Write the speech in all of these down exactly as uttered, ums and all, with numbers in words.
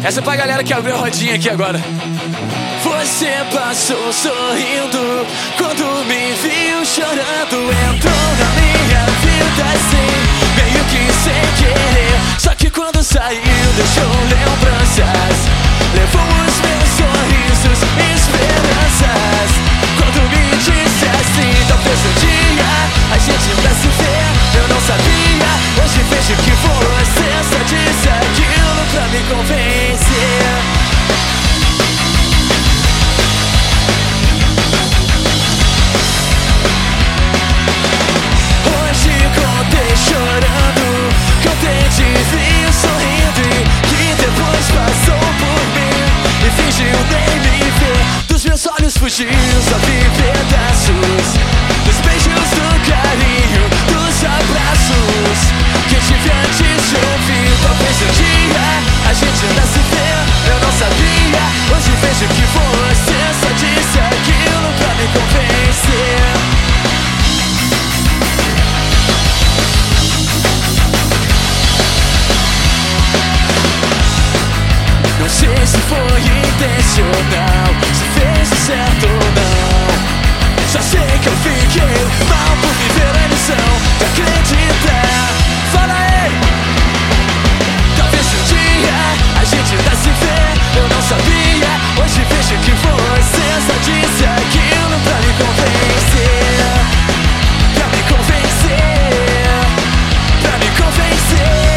Essa é pra galera que abriu a rodinha aqui agora. Você passou sorrindo quando me viu chorando. Entrou na minha vida assim, meio que sem querer. Só que quando saiu deixou lembranças, levou os meus sorrisos e esperanças. Quando me disse assim, talvez um dia a gente vai se ver, eu não sabia. Hoje vejo que você só disse aquilo pra me convencer. Chorando, contei te vi sorrindo e que depois passou por mim e fingiu nem me ver. Dos meus olhos fugiu, só vi pedaços dos beijos, do carinho, dos abraços que tive antes de ouvir. Talvez um dia a gente ainda se vê, eu não sabia. Hoje vejo que você só disse aquilo pra me convencer. Não sei se foi intencional, se fez o certo ou não. Só sei que eu fiquei mal por viver a ilusão de acreditar. Fala aí! Talvez um dia a gente ainda se vê, eu não sabia. Hoje vejo que você só disse aquilo pra me convencer. Pra me convencer. Pra me convencer.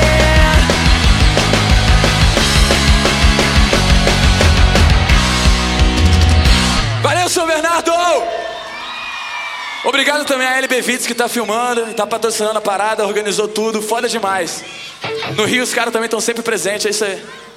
Valeu, seu Bernardo! Obrigado também a L B Vídeos que tá filmando e tá patrocinando a parada, organizou tudo, foda demais. No Rio os caras também estão sempre presentes, é isso aí.